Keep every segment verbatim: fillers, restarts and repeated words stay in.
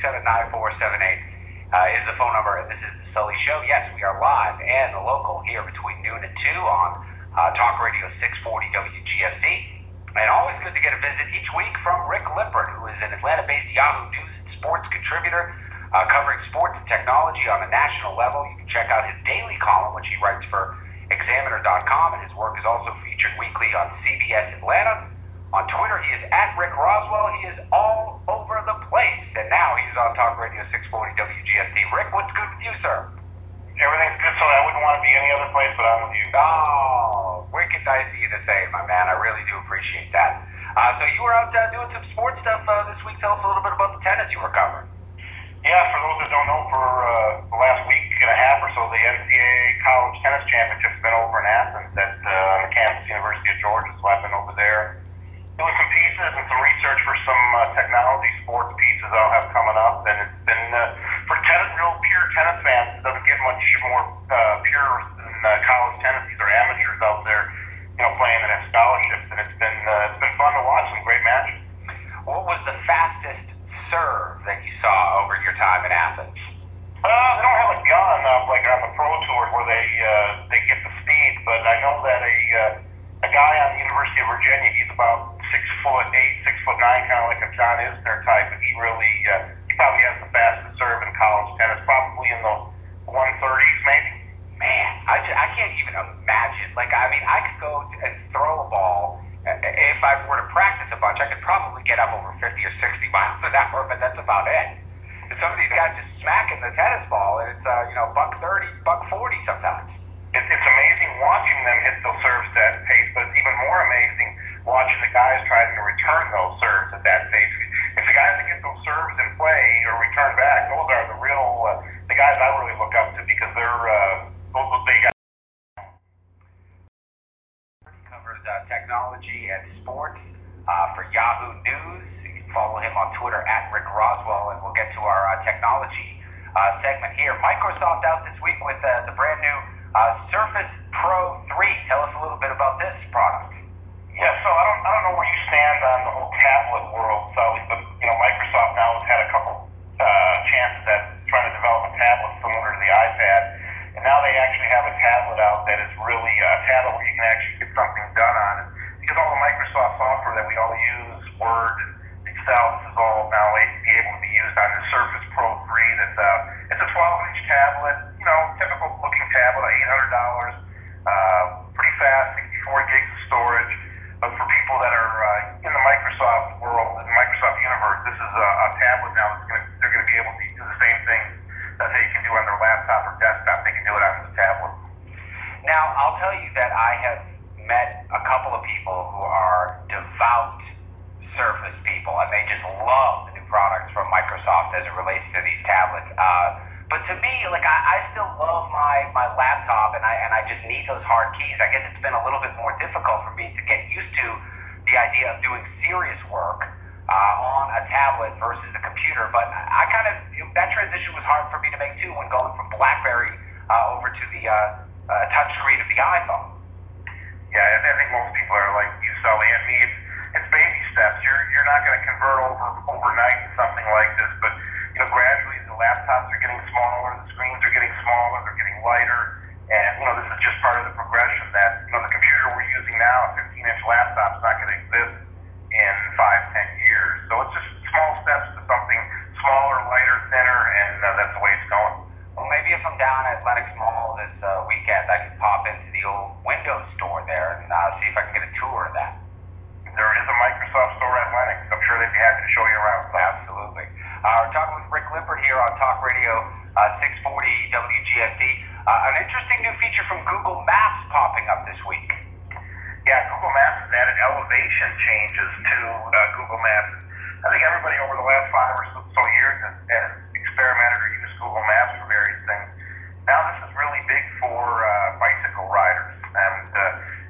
seven, nine four seven eight uh, is the phone number, and this is the Sully Show. Yes, we are live and local here between noon and two on uh, Talk Radio six forty W G S T. And always good to get a visit each week from Rick Lippert, who is an Atlanta-based Yahoo News and Sports contributor, uh, covering sports and technology on a national level. You can check out his daily column, which he writes for Examiner dot com, and his work is also featured weekly on C B S Atlanta. On Twitter, he is at Rick Roswell. He is all over the place. And now he's on Talk Radio six forty W G S T. Rick, what's good with you, sir? Everything's good, so I wouldn't want to be any other place but I'm with you. Oh, wicked nice of you to say it, my man. I really do appreciate that. Uh, so you were out uh, doing some sports stuff uh, this week. Tell us a little bit about the tennis you were covering. Yeah, for those that don't know, for uh, the last week and a half or so, the N C double A College Tennis Championship's been over in Athens at uh, on the campus, University of Georgia, so I've been over there doing some pieces and some research for some uh, technology sports pieces I'll have coming up. And it's been, uh, for tennis, real pure tennis fans, it doesn't get much more uh, pure than uh, college tennis. These are amateurs out there, you know, playing and have scholarships. And it's been, uh, it's been fun to watch some great matches. What was the fastest serve that you saw over your time in Athens? Uh, they don't have a gun uh, like on the Pro Tour where they uh, they get the speed, but I know that a uh, a guy on the University of Virginia, he's about six foot eight, six foot nine, kind of like a John Isner type, but he really, uh, he probably has the fastest serve in college tennis, probably in the one thirties maybe. Man, I, just, I can't even imagine. Like, I mean, I could go and throw a ball. If I were to practice a bunch, I could probably get up over fifty or sixty miles an hour, but that's about it. And some of these guys just smacking the tennis ball, and it's, uh, you know, buck thirty, buck forty sometimes. It, it's amazing watching them hit those serves at that pace, but it's even more amazing watching the guys trying to return those serves at that pace. If the guys that get those serves in play or return back, those are the real, uh, the guys I really look up to because they're, uh, those are the big guys. He covers uh, technology and sports uh, for Yahoo News. You can follow him on Twitter at Rick Roswell, and we'll get to our uh, technology uh, segment here. Microsoft out this week with uh, the brand new uh, Surface Pro three. Tell us a little bit about this product. Yeah, so I don't, I don't know where you stand on the whole tablet world, Sully, but you know, Microsoft now has had a couple uh, chances at trying to develop a tablet similar to the iPad, and now they actually have a tablet out that is really a tablet where you can actually get something done on it. Because all the Microsoft software that we all use, Word and Excel, this is all now be able to be used on the Surface Pro three. That's uh, it's a twelve inch tablet, you know, typical looking tablet, eight hundred dollars, uh, pretty fast, sixty-four gigs of storage. But for people that are uh, in the Microsoft world, in the Microsoft universe, this is a, a tablet now that's going to, they're going to be able to do the same things that they can do on their laptop or desktop. They can do it on the tablet. Now, I'll tell you that I have met a couple of people who are devout Surface people, and they just love the new products from Microsoft as it relates to these tablets. Uh, but to me, like, I, I still love my, my laptop, and I and I just need those hard keys. I guess it's been a little bit more difficult for me to get used to the idea of doing serious work uh, on a tablet versus a computer. But I kind of, that transition was hard for me to make too when going from BlackBerry uh, over to the uh, uh, touchscreen of the iPhone. Yeah, I think most people are like you, Sully, and me. It's, it's baby steps. You're you're not going to convert over overnight to something like this, but you know, gradually the laptops are getting smaller, the screens are getting smaller, they're getting lighter, and you know, this is just part of the progression that you know the computer we're using now, a fifteen inch laptop, is not going to exist in five, ten years. So it's just small steps to something smaller, lighter, thinner, and uh, that's the way it's going. Well, maybe if I'm down at Lenox Mall this uh, weekend, I could pop into the old Windows store there and uh, see if I can get a tour of that. There is a Microsoft store at Lenox. I'm sure they'd be happy to show you around. So. Absolutely. Uh, we're talking with Rick Lippert here on Talk Radio uh, six forty W G S T. Uh, an interesting new feature from Google Maps popping up this week. Yeah, Google Maps has added elevation changes to uh, Google Maps. I think everybody over the last five or so years has, has experimented or used Google Maps for various things. Now this is really big for uh, bicycle riders, and uh,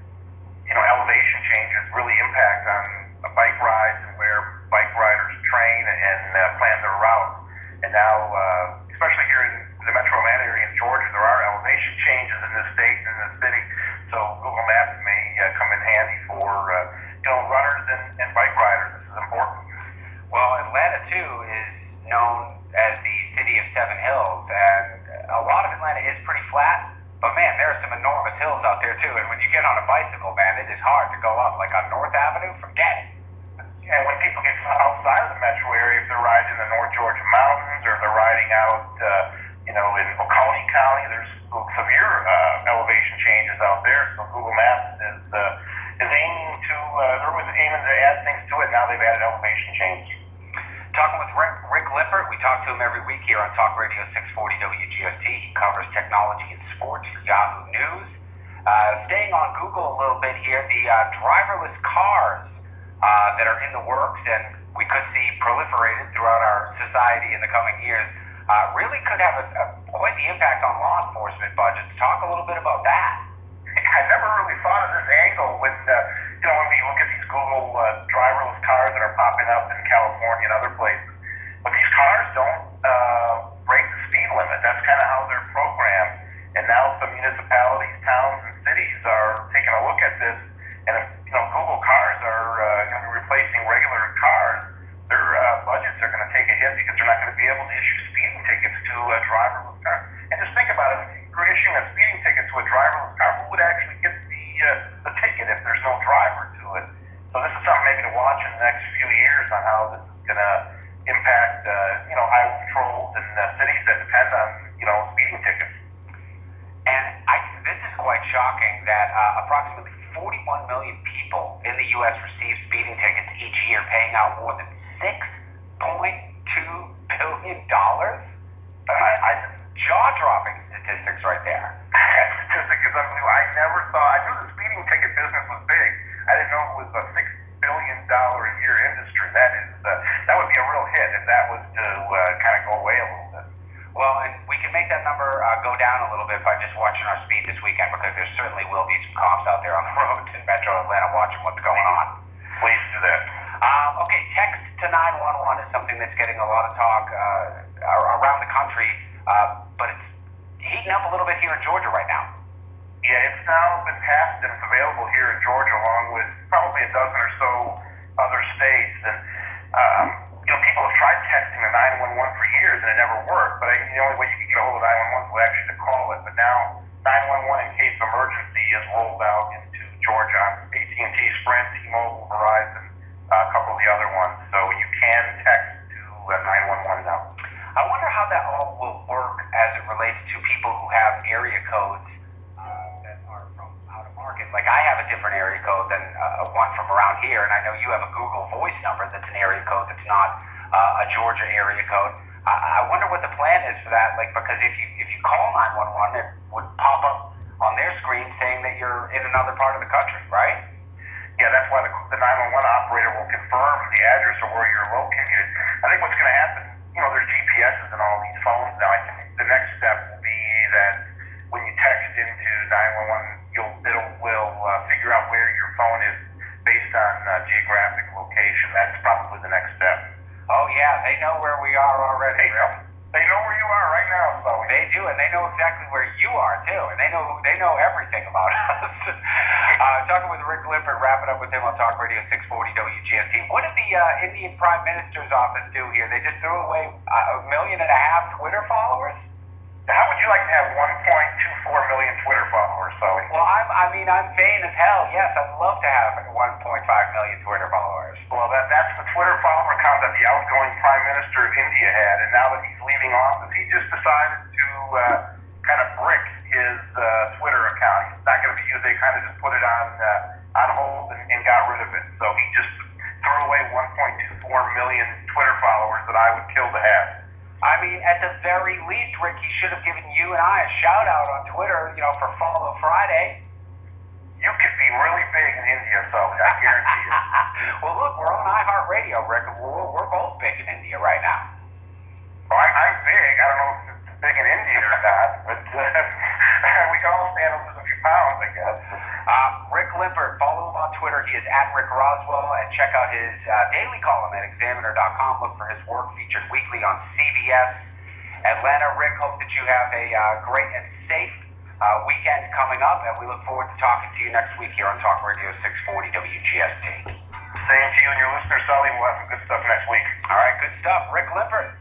you know, elevation changes really impact on uh, bike rides and where bike riders train and uh, plan their route. And now, uh, especially here in the metro Atlanta area in Georgia, there are elevation changes in the state and in the city. So Google Maps may uh, come in handy for uh, you know, runners and, and bike riders. This is important. Well, Atlanta too is known as the city of Seven Hills, and a lot of Atlanta is pretty flat, but man, there are some enormous hills out there too, and when you get on a bicycle, man, it is hard to go up. Like on North Avenue, forget it. And when people get outside of the metro area, if they're riding in the North Georgia mountains or they're riding out, uh, you know, in Oconee County, there's severe uh, elevation changes out there. So Google Maps is uh, is aiming to, uh, they're always aiming to add things to it. Now they've added elevation change. Talking with Rick, Rick Lippert, we talk to him every week here on Talk Radio six forty W G S T. He covers technology and sports for Yahoo News. Uh, staying on Google a little bit here, the uh, driverless cars Uh, that are in the works and we could see proliferated throughout our society in the coming years, uh, really could have a, a, quite the impact on law enforcement budgets. Talk a little bit about that. I never really thought of this angle with, uh, you know, when we look at these Google uh, driverless cars that are popping up in California and other places. But these cars don't uh, break the speed limit. That's kind of how they're programmed. And now some municipalities, towns, and cities are taking a look at this. And if, you know, Google cars are uh, going to be replacing regular cars, their uh, budgets are going to take a hit because they're not going to be able to issue speeding tickets to a driverless car. And just think about it, if you're issuing a speeding ticket to a driverless car, who would actually get the uh, the ticket if there's no driver to it? So this is something maybe to watch in the next few years on how this is going to impact, uh, you know, highway patrols and uh, cities that depend on, you know, speeding tickets. And I, this is quite shocking that uh, approximately forty-one million people in the U S receive speeding tickets each year, paying out more than six point two billion dollars. Uh, I, jaw-dropping statistics right there. That statistic is unbelievable. I never thought, I knew the speeding ticket business was big. I didn't know it was a six billion dollars a year industry. That is, uh, that would be a real hit if that was to uh, kind of go away a little bit. Well, and we can make that number uh, go down a little bit by just watching our speed this weekend, because there certainly will be some cops out there on the road in Metro Atlanta watching what's going on. Please do that. Um, okay, text to nine one one is something that's getting a lot of talk uh, around the country, uh, but it's heating up a little bit here in Georgia right now. Yeah, it's now been passed and it's available here in Georgia along with probably a dozen or so other states. And, um, you know, people have tried texting the nine one one for years and it never worked, but I, the only way you can get a hold of nine one one was actually to call it. But now nine one one in case of emergency is rolled out into Georgia on A T and T, Sprint, T-Mobile, Verizon, uh, a couple of the other ones. So you can text to uh, nine one one now. I wonder how that all will work as it relates to people who have area codes uh, that are from out of market. Like I have a different area code than uh, one from around here, and I know you have a Google Voice number that's an area code that's not uh, a Georgia area code. I, I wonder what the plan is for that. Like, because if you if you call nine one one, it would pop up on their screen saying that you're in another part of the country, right? Yeah, that's why the, the nine one one operator will confirm the address or where you're located. I think what's going to happen, you know, there's G P S's in all these phones now. I think the next step will be that when you text into nine one one, you'll it'll will uh, figure out where your phone is based on uh, geographic location. That's probably the next step. Oh yeah, they know where we are already. They know, they know where you are right now, so they do, and they know exactly where you are too, and they know they know everything about us. uh, talking with Rick Lippert, wrapping up with him on Talk Radio six forty W G S T. What did the uh, Indian Prime Minister's office do here? They just threw away a million and a half Twitter followers? How would you like to have one point two four million Twitter followers, Sully? Well, I'm, I mean, I'm vain as hell. Yes, I'd love to have one point five million Twitter followers. Well, that, that's the Twitter follower count that the outgoing Prime Minister of India had, and now that he's leaving office, he just decided to uh, kind of brick his uh, Twitter account. It's not going to be used. They kind of just put it on uh, on hold and, and got rid of it. So he just threw away one point two four million Twitter followers that I would kill to have. I mean, at the very least, Rick, he should have given you and I a shout out on Twitter, you know, for Follow Friday. You could be really big in India, so I guarantee you. Well, look, we're on iHeartRadio, Rick. We're, we're both big in India right now. Well, I'm, I'm big. I don't know if it's big in India or not, but uh, we can all stand to lose a few pounds, I guess. Uh, Rick Lippert, follow him on Twitter. He is at Rick Roswell, and check out his uh, daily column at examiner dot com. Look for his work featured weekly on C B S Atlanta. Rick, hope that you have a uh, great and safe uh, weekend coming up, and we look forward to talking to you next week here on Talk Radio six forty W G S T. Same to you and your listeners, Sully. We'll have some good stuff next week. All right, good stuff. Rick Lippert.